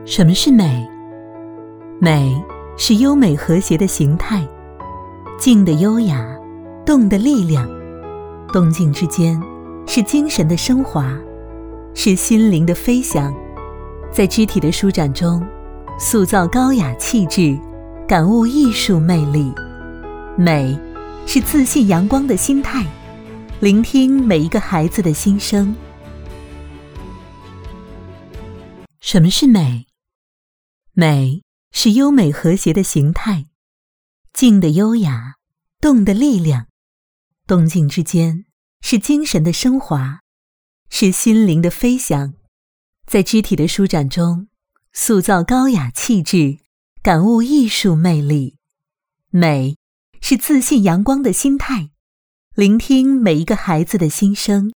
什么是美？美是优美和谐的形态，静的优雅，动的力量，动静之间是精神的升华，是心灵的飞翔，在肢体的舒展中塑造高雅气质，感悟艺术魅力。美是自信阳光的心态，聆听每一个孩子的心声。什么是美？美是优美和谐的形态，静的优雅，动的力量，动静之间是精神的升华，是心灵的飞翔，在肢体的舒展中塑造高雅气质，感悟艺术魅力。美是自信阳光的心态，聆听每一个孩子的心声。